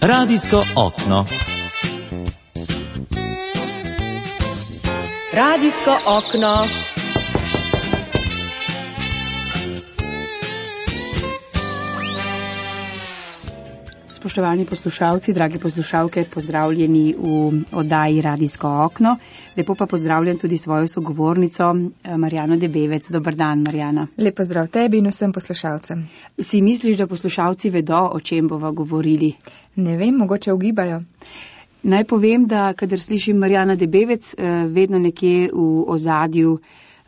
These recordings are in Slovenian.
Radijsko okno. Radijsko okno. Spoštovani poslušalci, dragi poslušalke, pozdravljeni v oddaji Radijsko okno. Lepo pa pozdravljam tudi svojo sogovornico Marjano Debevec. Dobar dan, Marjana. Lep pozdrav tebi in vsem poslušalcem. Si misliš, da poslušalci vedo, o čem bova govorili? Ne vem, mogoče ugibajo. Naj povem, da kadar slišim Marjana Debevec, vedno nekje v ozadju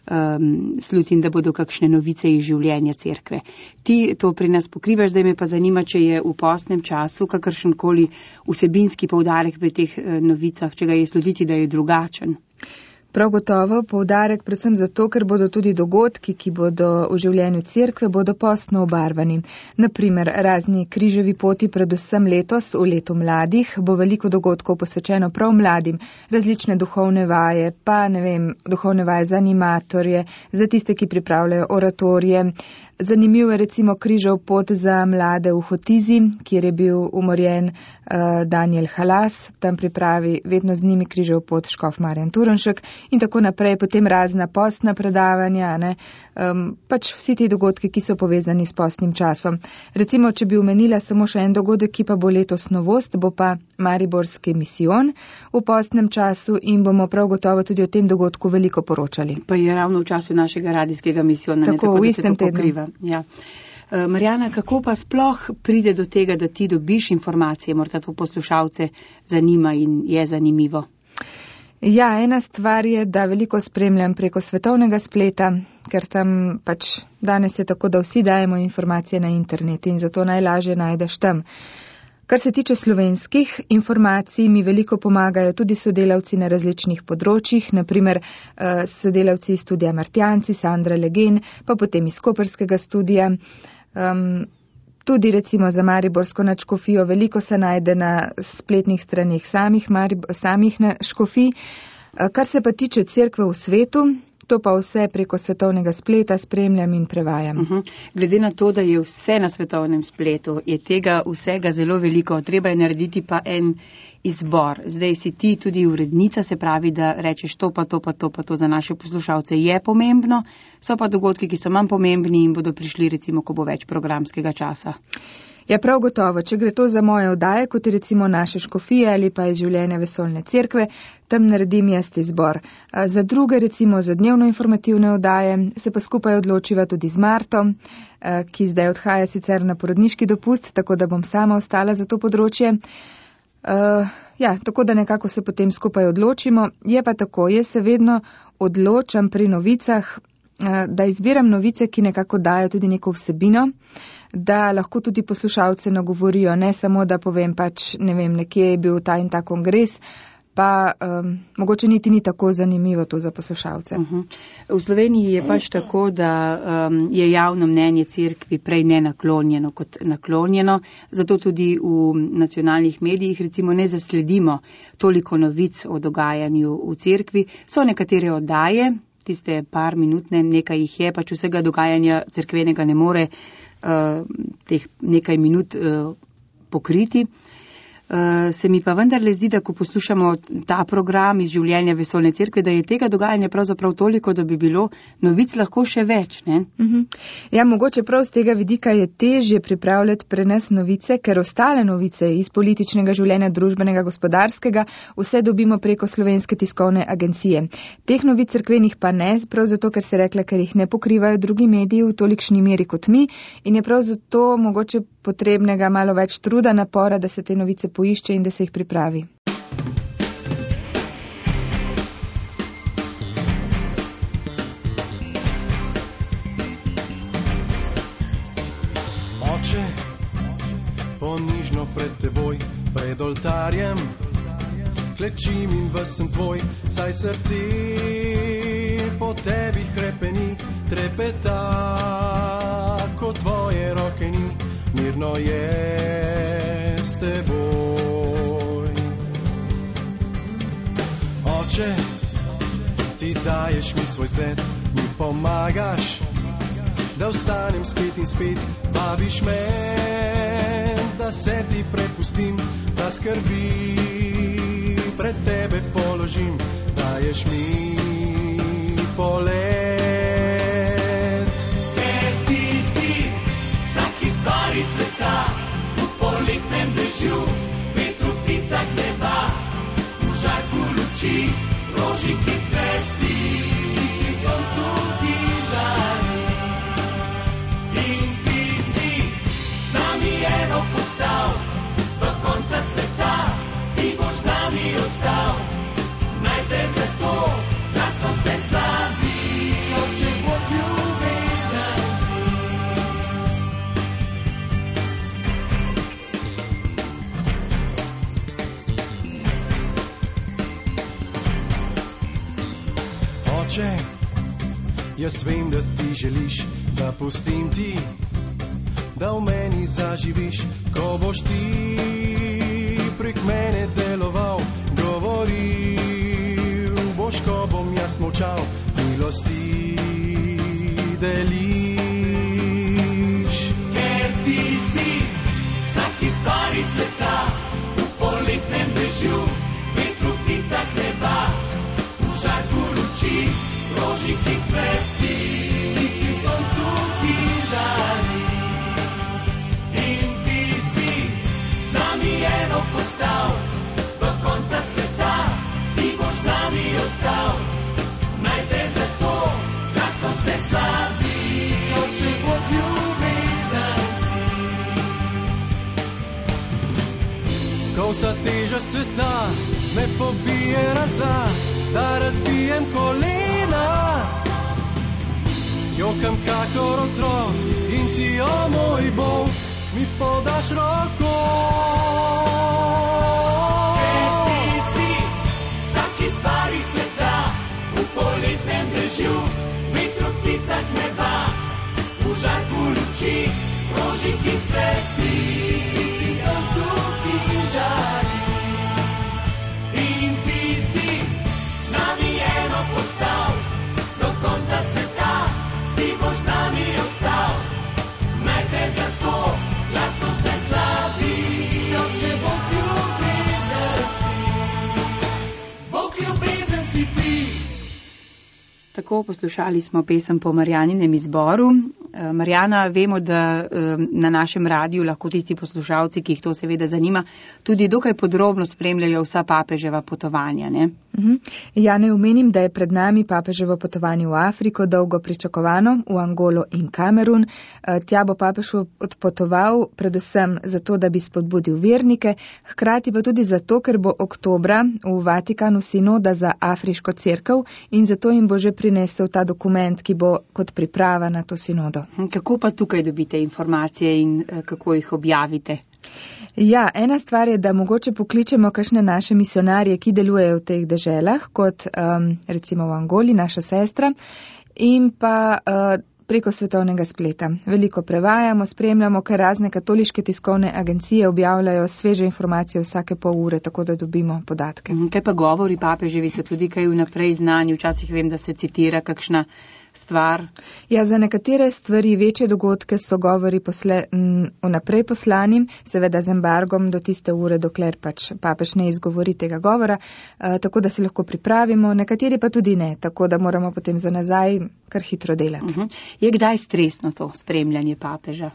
slutim, da bodo kakšne novice iz življenja cerkve. Ti to pri nas pokrivaš, zdaj me pa zanima, če je v postnem času kakršenkoli vsebinski poudarek pri teh novicah, če ga je slutiti, da je drugačen. Prav gotovo poudarek predvsem zato, ker bodo tudi dogodki, ki bodo v življenju cerkve, bodo postno obarvani. Naprimer, razni križevi poti, predvsem letos, v letu mladih, bo veliko dogodkov posvečeno prav mladim, različne duhovne vaje, pa duhovne vaje za animatorje, za tiste, ki pripravljajo oratorije. Zanimiv je recimo križev pot za mlade v Hotizi, kjer je bil umorjen Daniel Halas, tam pripravi vedno z njimi križev pot škof Marjan Turnšek in tako naprej, potem razna postna predavanja, pač vsi ti dogodki, ki so povezani s postnim časom. Recimo, če bi omenila samo še en dogodek, ki pa bo letos novost, bo pa Mariborski misijon v postnem času in bomo prav gotovo tudi o tem dogodku veliko poročali. Pa je ravno v času našega radijskega misijona, tako v istem tednu. Ja. Marjana, kako pa sploh pride do tega, da ti dobiš informacije, morda to poslušalce zanima in je zanimivo? Ja, ena stvar je, da veliko spremljam preko svetovnega spleta, ker tam pač danes je tako, da vsi dajemo informacije na internet in zato najlažje najdeš tam. Kar se tiče slovenskih informacij, mi veliko pomagajo tudi sodelavci na različnih področjih, naprimer sodelavci iz studija Martjanci, Sandra Legen, pa potem iz Koperskega studija. Tudi recimo za Mariborsko nadškofijo veliko se najde na spletnih straneh samih škofij. Kar se pa tiče cerkve v svetu, to pa vse preko svetovnega spleta spremljam in prevajam. Glede na to, da je vse na svetovnem spletu, je tega vsega zelo veliko, treba je narediti pa en izbor. Zdaj si ti tudi urednica, se pravi, da rečeš to pa to za naše poslušalce je pomembno, so pa dogodki, ki so manj pomembni in bodo prišli recimo, ko bo več programskega časa. Ja, prav gotovo, če gre to za moje oddaje, kot je recimo naše škofije ali pa iz življenja vesoljne cerkve, tam naredim jaz izbor. Za druge, recimo za dnevno informativne oddaje, se pa skupaj odločiva tudi z Marto, ki zdaj odhaja sicer na porodniški dopust, tako da bom sama ostala za to področje. Tako da nekako se potem skupaj odločimo. Je pa tako, jaz se vedno odločam pri novicah, da izbiram novice, ki nekako dajo tudi neko vsebino, da lahko tudi poslušalce nagovorijo, ne samo, da povem pač, nekje je bil ta in ta kongres, pa mogoče niti ni tako zanimivo to za poslušalce. V Sloveniji je pač tako, da je javno mnenje cerkvi prej nenaklonjeno kot naklonjeno, zato tudi v nacionalnih medijih recimo ne zasledimo toliko novic o dogajanju v cerkvi. So nekatere oddaje, tiste par minutne, nekaj jih je, pač vsega dogajanja cerkvenega ne more teh nekaj minut pokriti. Se mi pa vendarle zdi, da ko poslušamo ta program iz življenja vesoljne cerkve, da je tega dogajanja pravzaprav toliko, da bi bilo novic lahko še več, ne? Ja, mogoče prav z tega vidika je težje pripravljati prenes novice, ker ostale novice iz političnega življenja, družbenega, gospodarskega, vse dobimo preko Slovenske tiskovne agencije. Teh novic cerkvenih pa ne, prav zato, ker se rekla, ker jih ne pokrivajo drugi mediji v tolikšni meri kot mi in je prav zato mogoče potrebnega malo več truda, napora, da se te novice poišče in da se jih pripravi. Oče, ponižno pred teboj, pred oltarjem, klečim in ves sem tvoj, saj srce po tebi hrepeni, trepeta, ko tvoje roke ni, mirno je s teboj. Oče, ti daješ mi svoj svet, mi pomagaš, da vstanem spet in spet, vabiš me, da se ti prepustim, da skrbi pred tebe položim, daješ mi polet. Ker ti si vsaki stvari sveta, v poletnem dežju, vetru, pticah neba, v žarku luči, roži, ki cveti, ti si soncu, ki žari. In ti si z nami eno postal, do konca sveta, ti boš z nami ostal. Naj te zato glasno se slavi, oče Bog ljubezen si. Oče, jaz vem, da ti želiš, da pustim ti, da v meni zaživiš, ko boš ti prek mene deloval, govoril boš, ko bom jaz molčal, milosti deliš. Ker ti si vsaki stvari sveta, v poletnem dežju, vetru, pticah neba, v žarku luči, roži, ki cveti, ti si soncu, ki žari. In ti si z nami eno postal, do konca sveta, ti boš z nami ostal. Naj te zato glasno se slavi, oče Bog ljubezen si. Ko vsa teža sveta me pobije na tla, da razbijem kolena, jokam kakor otrok in ti, o moj Bog, mi podaš roko. Ker ti si vsaki stvari sveta, v poletnem dežju, vetru, pticah neba, v žarku luči, roži, ki cveti, ti si soncu, ki žari. In ti si z nami eno postal, do konca sveta, ti boš z nami ostal. Naj te zato glasno se slavi, oče Bog ljubezen si. Bog ljubezen si ti. Tako poslušali smo pesem po Marjaninem izboru. Marjana, vemo, da na našem radiju lahko tisti poslušalci, ki jih to seveda zanima, tudi dokaj podrobno spremljajo vsa papeževa potovanja, ne? Ja, ne omenim, da je pred nami papeževo potovanje v Afriko, dolgo pričakovano, v Angolo in Kamerun. Tja bo papež odpotoval predvsem zato, da bi spodbudil vernike, hkrati pa tudi zato, ker bo oktobra v Vatikanu sinoda za afriško cerkev in zato jim bo že prinesel ta dokument, ki bo kot priprava na to sinodo. Kako pa tukaj dobite informacije in kako jih objavite? Ja, ena stvar je, da mogoče pokličemo kakšne naše misionarje, ki delujejo v teh deželah, kot recimo v Angoli, naša sestra, in pa preko svetovnega spleta. Veliko prevajamo, spremljamo, ker razne katoliške tiskovne agencije objavljajo sveže informacije vsake pol ure, tako da dobimo podatke. Kaj pa govori papeževi so tudi kaj vnaprej znani? Včasih vem, da se citira kakšna stvar. Ja, za nekatere stvari, večje dogodke so govori vnaprej poslani, seveda z embargom do tiste ure, dokler pač papež ne izgovori tega govora, tako da se lahko pripravimo, nekateri pa tudi ne, tako da moramo potem za nazaj kar hitro delati. Je kdaj stresno to spremljanje papeža?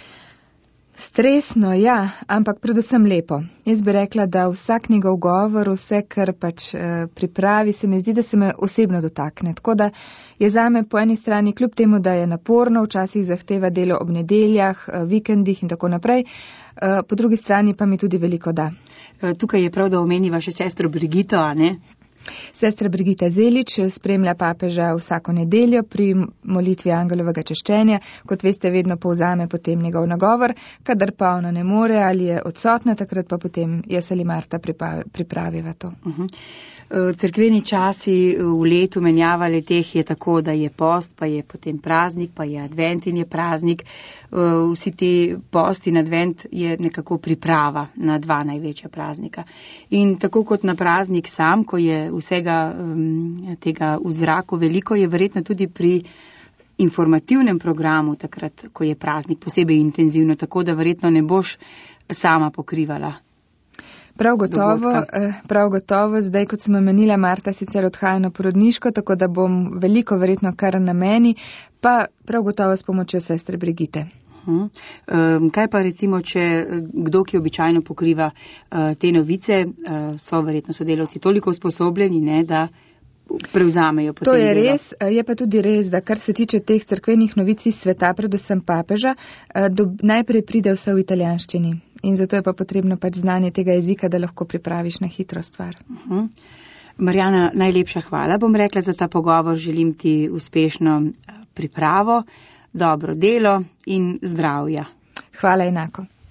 Stresno, ja, ampak predvsem lepo. Jaz bi rekla, da vsak njegov govor, vse, kar pač pripravi, se mi zdi, da se me osebno dotakne. Tako da je zame po eni strani, kljub temu, da je naporno, včasih zahteva delo ob nedeljah, vikendih in tako naprej, po drugi strani pa mi tudi veliko da. Tukaj je prav, da omeniva še sestro Brigito, a ne? Sestra Brigita Zelič spremlja papeža vsako nedeljo pri molitvi angelovega češčenja. Kot veste, vedno povzame potem njegov nagovor, kadar pa ona ne more ali je odsotna, takrat pa potem jaz ali Marta pripraviva to. Cerkveni časi v letu menjavali teh je tako, da je post, pa je potem praznik, pa je advent in je praznik. Vsi ti post in advent je nekako priprava na dva največja praznika. In tako kot na praznik sam, ko je vsega tega v zraku veliko, je verjetno tudi pri informativnem programu takrat, ko je praznik posebej intenzivno, tako da verjetno ne boš sama pokrivala. Prav gotovo, zdaj, kot sem omenila, Marta sicer odhaja na porodniško, tako da bom veliko verjetno kar na meni, pa prav gotovo s pomočjo sestre Brigite. Kaj pa recimo, če kdo, ki običajno pokriva te novice, so verjetno sodelavci toliko usposobljeni, ne, da prevzamejo potem. To je res, je pa tudi res, da kar se tiče teh cerkvenih novic iz sveta, predvsem papeža, najprej pride vse v italijanščini in zato je pa potrebno pač znanje tega jezika, da lahko pripraviš na hitro stvar. Marjana, najlepša hvala, bom rekla, za ta pogovor. Želim ti uspešno pripravo, dobro delo in zdravja. Hvala enako.